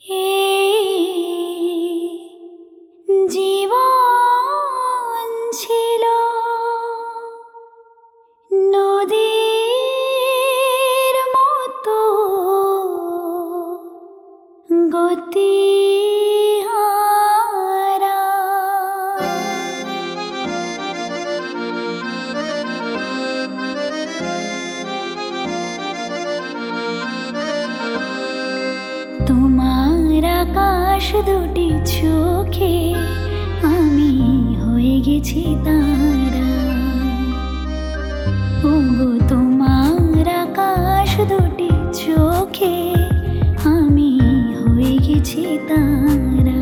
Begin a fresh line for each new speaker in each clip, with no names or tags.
জীবন ছিল নদীর মতো গতিহারা। তোমার আকাশ দুটি চোখে আমি হয়ে গেছি তারা। ওগো তোমার আকাশ দুটি চোখে আমি হয়ে গেছি তারা।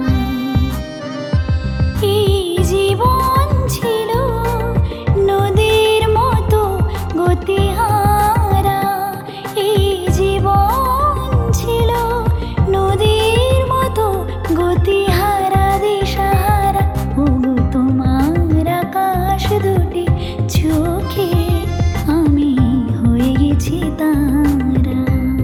এই জীবন ছিল নদীর মতো গতিহারা। এই জীবন ছিল নদীর মতো গতিহারা দিশাহারা। ওগো তোমার আকাশ দুটি চোখে আমি হয়ে গেছি তারা।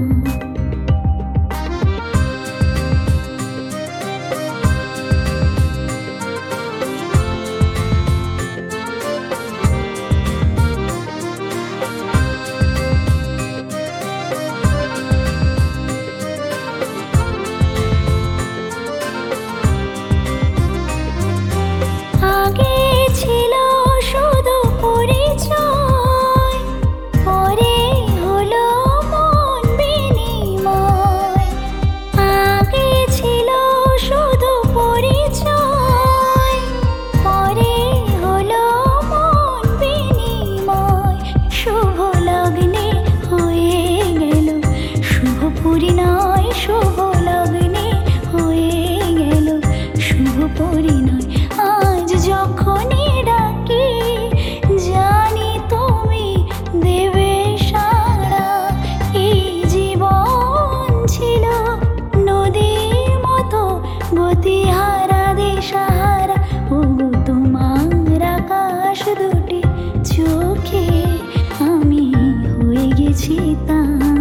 আগে ছিল শুধু পরিচয়, পরে হলো মন বিনিময়। আগে ছিল শুধু পরিচয়, পরে হলো মন বিনিময়। শুভ লগ্নে হয়ে গেল শুভ পরিণয়। শুভ লগ্নে হয়ে গেল শুভ পরিণয়। আজ যখনই ডাকি জানি তুমি দেবে সাড়া। এই জীবন ছিল নদীর মতো গতিহারা দিশাহারা। ওগো তোমার আকাশ দুটি চোখে আমি হয়ে গেছি তারা।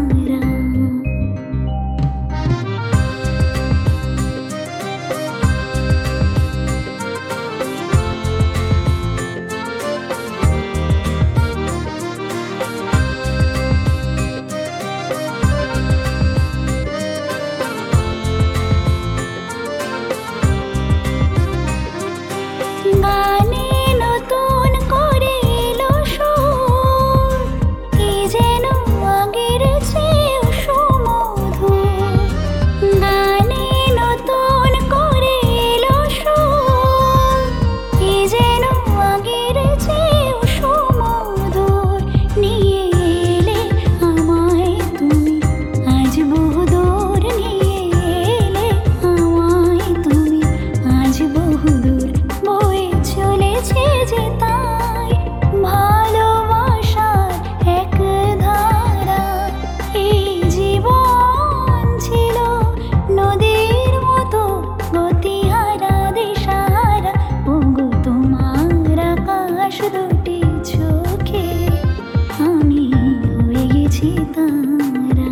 গানে নতুন করে এলো সুর, এ যেন আগের চেয়েও সুমধুর। গানে নতুন করে এলো সুর, এ যেন আগের চেয়েও সুমধুর। নিয়ে এলে আমায় তুমি আজ বহুদূর। নিয়ে এলে আমায় তুমি আজ বহুদূর। বয়ে চলেছে যে তাই ভালোবাসার এক ধারা। এই জীবন ছিল নদীর মতো গতিহারা দিশাহারা। ওগো তোমার আকাশ দুটি চোখে আমি হয়ে গেছি তারা।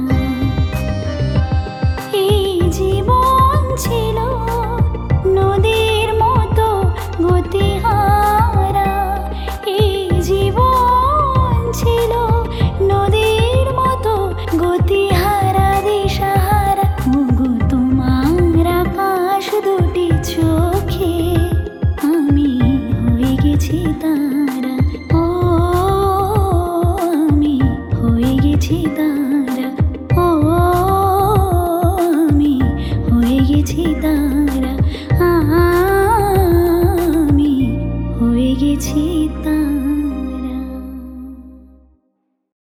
এই জীবন ছিল নদীর মতো গতিহারা। এই জীবন ছিল নদীর মতো গতিহারা দিশাহারা। ওগো তোমার আকাশ দুটি চোখে আমি হয়ে গেছি তারা।